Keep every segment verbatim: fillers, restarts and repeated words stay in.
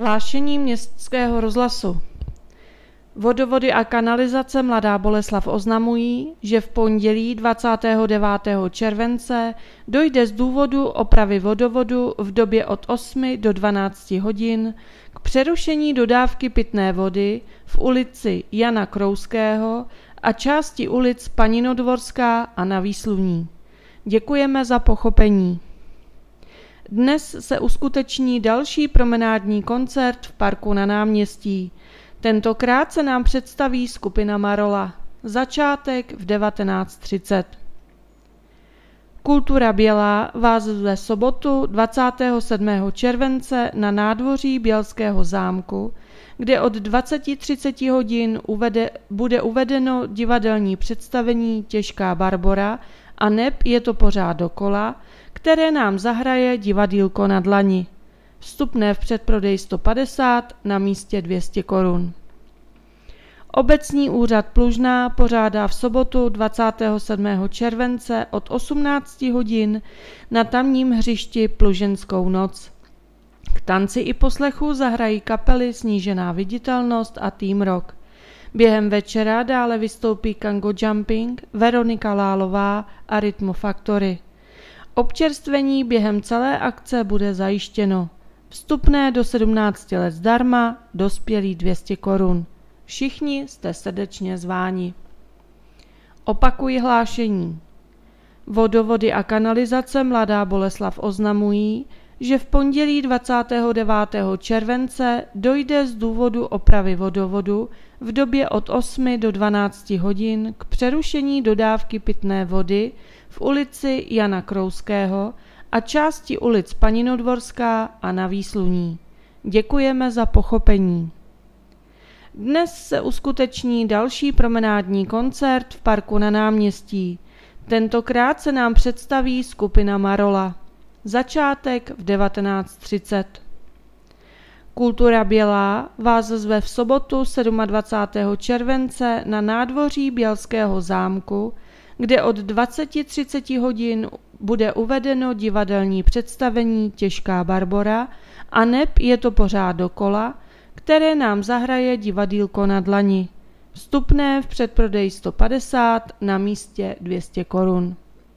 Hlášení Městského rozhlasu. Vodovody a kanalizace Mladá Boleslav oznamují, že v pondělí dvacátého devátého července dojde z důvodu opravy vodovodu v době od osmi do dvanácti hodin k přerušení dodávky pitné vody v ulici Jana Krouského a části ulic Paninodvorská a Na Výsluní. Děkujeme za pochopení. Dnes se uskuteční další promenádní koncert v parku Na Náměstí. Tentokrát se nám představí skupina Marola. Začátek v devatenáct třicet. Kultura Bělá vás ve sobotu dvacátého sedmého července na nádvoří Bělského zámku, kde od dvaceti třiceti hodin uvede, bude uvedeno divadelní představení Těžká Barbora a neb Je to pořád dokola, které nám zahraje Divadýlko na dlani. Vstupné v předprodeji sto padesát, na místě dvě stě korun. Obecní úřad Plužná pořádá v sobotu dvacátého sedmého července od osmnácti hodin na tamním hřišti Pluženskou noc. K tanci i poslechu zahrají kapely Snížená viditelnost a Team Rock. Během večera dále vystoupí Kango Jumping, Veronika Lálová a Rytmo Factory. Občerstvení během celé akce bude zajištěno. Vstupné do sedmnácti let zdarma, dospělí dvě stě korun. Všichni jste srdečně zváni. Opakuji hlášení. Vodovody a kanalizace Mladá Boleslav oznamují, že v pondělí dvacátého devátého července dojde z důvodu opravy vodovodu v době od osmi do dvanácti hodin k přerušení dodávky pitné vody v ulici Jana Krouského a části ulic Paninodvorská a Na Výsluní. Děkujeme za pochopení. Dnes se uskuteční další promenádní koncert v parku Na Náměstí. Tentokrát se nám představí skupina Marola. Začátek v devatenáct třicet. Kultura Bělá vás zve v sobotu dvacátého sedmého července na nádvoří Bělského zámku, kde od dvaceti třiceti hodin bude uvedeno divadelní představení Těžká Barbora a neb Je to pořád dokola, které nám zahraje Divadýlko na dlani. Vstupné v předprodeji sto padesát, na místě dvě stě korun.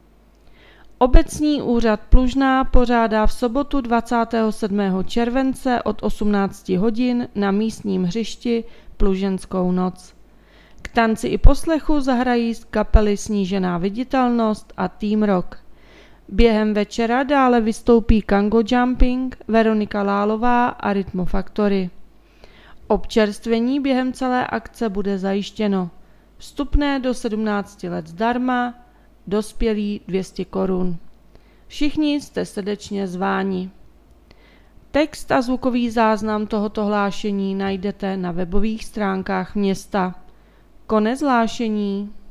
Obecní úřad Plužná pořádá v sobotu dvacátého sedmého července od osmnácti hodin na místním hřišti Pluženskou noc. K tanci i poslechu zahrají kapely Snížená viditelnost a Team Rock. Během večera dále vystoupí Kango Jumping, Veronika Lálová a Rytmo Factory. Občerstvení během celé akce bude zajištěno. Vstupné do sedmnácti let zdarma, dospělí dvě stě korun. Všichni jste srdečně zváni. Text a zvukový záznam tohoto hlášení najdete na webových stránkách města. Konec hlášení.